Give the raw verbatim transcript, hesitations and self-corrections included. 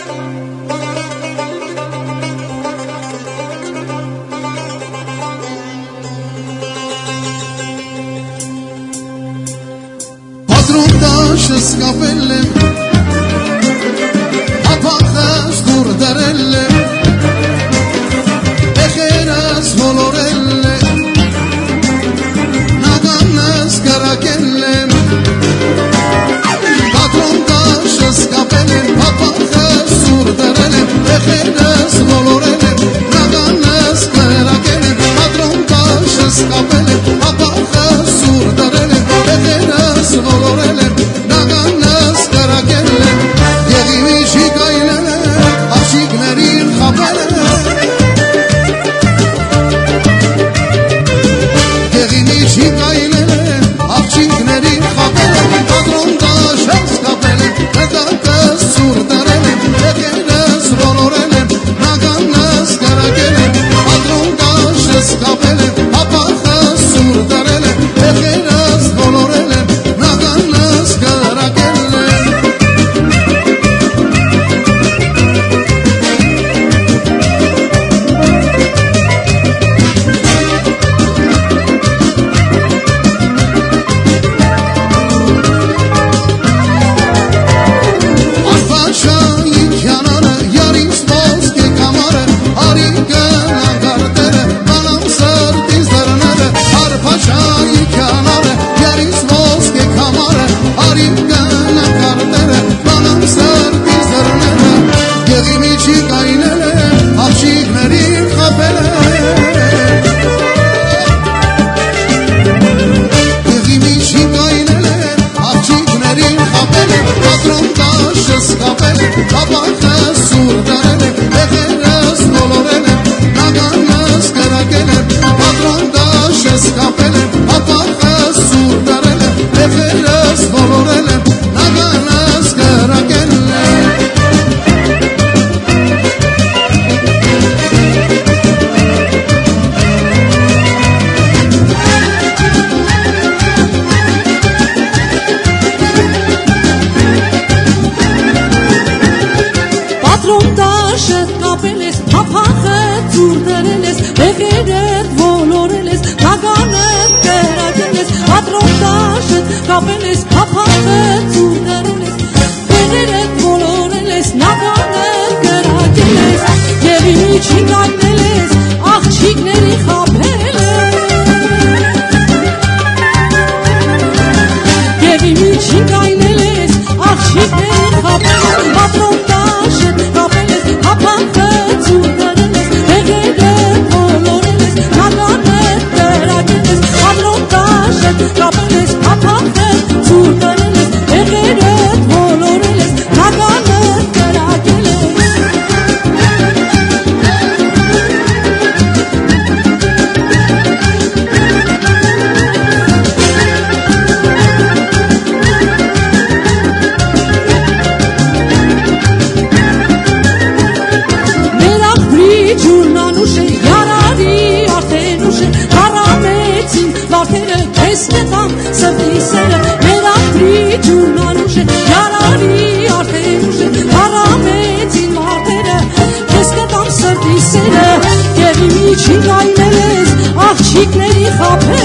Պատրոնդաշս կապել եմ, ապախս դուր դրել եմ, էխերս ոլորել եմ, նագանս կրակել եմ, պատրոնդաշս կապել եմ, ապախս դուր դրել եմ, էխերս ոլորել եմ, նագանս կրակել եմ, պատրոնդաշս կապել եմ, ապախս դուր դրել եմ, էխերս ոլորել եմ, նագանս կրակել եմ, եղի միջի կայնել եմ, աղջիկներին խապել եմ, եղի միջի կայնել եմ, աղջիկներին խապել եմ, պատրոնդաշս կապել եմ, նգատս սուր դրել եմ, էխերս ոլորել եմ, նագանս կրակել եմ, պատրոնդաշս կապել եմ, ապախս սուր դրել եմ, էխերս ոլորել եմ, նագանս կրակել եմ, Աղջիկների խաբել